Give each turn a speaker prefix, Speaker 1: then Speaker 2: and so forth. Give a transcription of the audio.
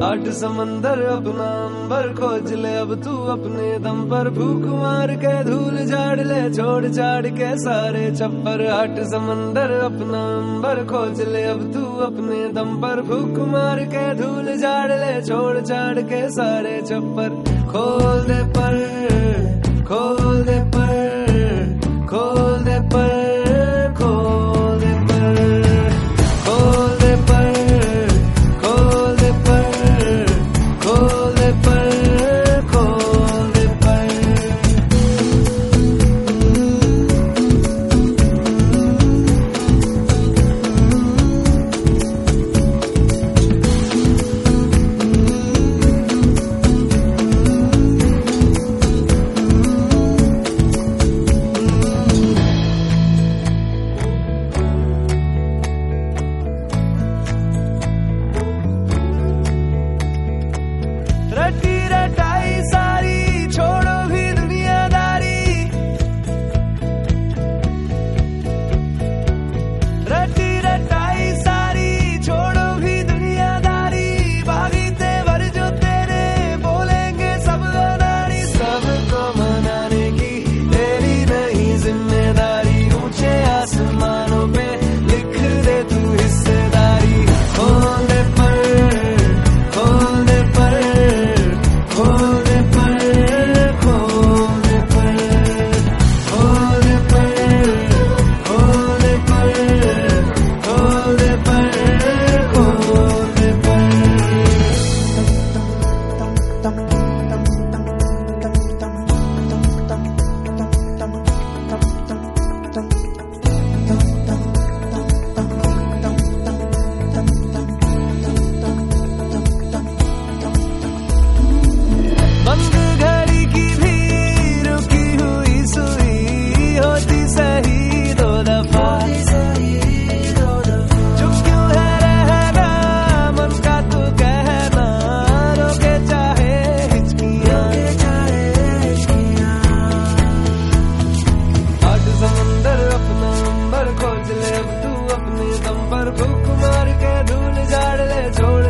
Speaker 1: आठ समंदर अपना अंबर खोज ले अब तू अपने दम पर, फूक मार के धूल झाड़ ले छोड़ छाड़ के सारे छप्पर। आठ समंदर अपना अंबर खोज ले अब तू अपने दम पर, फूक मार के धूल झाड़ ले छोड़ छाड़ के सारे छप्पर। खोल दे पर, खोल दे पर, खोल दे पर, खोल दे पर, खोल दे पर, खोल दे पर, खोल दे पर, खोल दे पर। रटी रटाई सारी छोड़ो भी दुनियादारी, रटी रटाई सारी छोड़ो भी दुनियादारी। बागी तेवर जो तेरे बोलेंगे सब अनाड़ी, सबको मनाने की तेरी नहीं जिम्मेदारी। ऊंचे आसमानों पे लिख दे तू हिस्सेदारी। खोल दे पर, खोल दे पर, खोल दे पर, खोल दे पर, खोल दे पर, खोल दे पर, खोल दे पर, खोल दे पर। बंद घड़ी की भी रुकी हुई सुई होती सही दो दफा। चुप क्यों है रहना मन का तू कहना, रोके चाहे हिचकियां। आठ समंदर अपना अंबर खोज ले अब तू अपने दम पर, फूक मार के धूल झाड़ ले छोड़